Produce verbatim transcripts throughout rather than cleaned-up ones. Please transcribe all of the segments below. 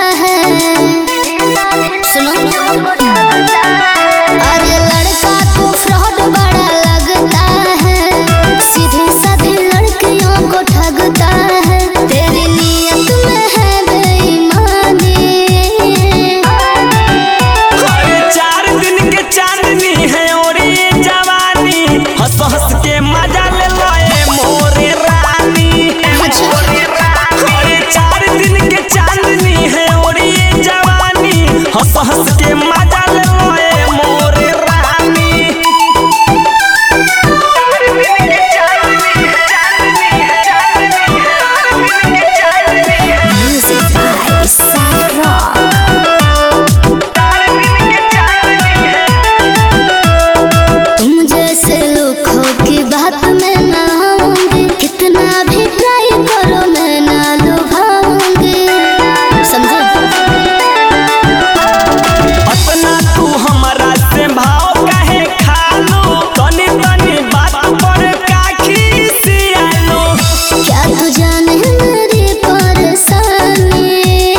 है। सुनो अरे लड़का तो फ्रॉड बड़ा लगता है, सीधे साधे लड़कियों को ठगता है। तेरी नियत में है बेईमानी। अरे चार दिन के चांदनी है और ये जवानी, हंस हंस के मजा ले लो ए मोरे रानी। अरे चार दिन के चांदनी है और ये जवानी, हंस हंस के मजा ले लो ए मोरे रानी। Music by Sarah। तुम जैसे लोगों की बात में ना आऊंगी, कितना भी ट्राई करो मैं ना लुभाऊंगी। समझे? अपना तू हमारा से भाव काहे खालो, तनी तनी बात पर काखी से आलो। क्या तू जाने मेरी परेशानी।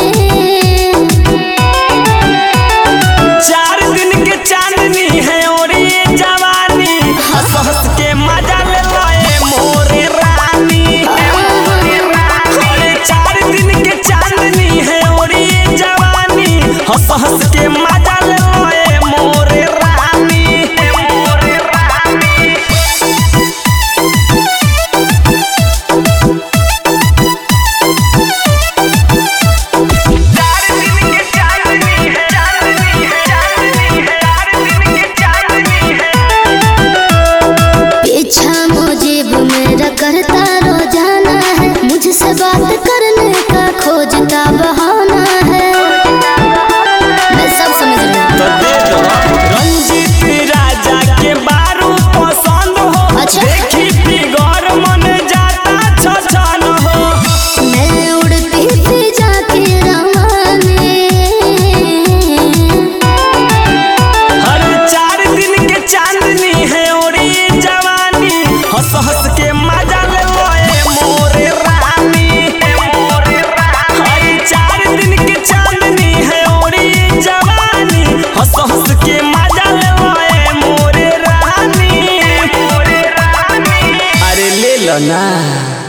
चार दिन के चांदनी है और ये जवानी, हंस हंस के मजा ले लो ए मोरे रानी। अरे चार दिन के चांदनी है और ये जवानी, हंस हंस के मजा ले लो ए मोरे रानी। मोरे रानी चार दिन के चांदनी है, चांदनी है, चांदनी है, चार दिन के चांदनी है। पीछा मुझे मेरा करता रोजाना है, मुझसे बात करने का खोजता बहाना है। मैं सब समझ रही हूँ। तो दे दो रंजीत राजा के बारू पसंद हो। अच्छा। देखी फिगर मन जाता छछन हो। मैं उड़ती थी जाके रवानी। हर चार दिन के चांदनी है और ये जवानी, हंस हंस के मजा ले लो ए मोरे रानी। मोरे रानी हर चार दिन के चांदनी है और ये जवानी, हंस हंस के मजा ले लो ए मोरे रानी। मोरे रानी अरे ले लो ना।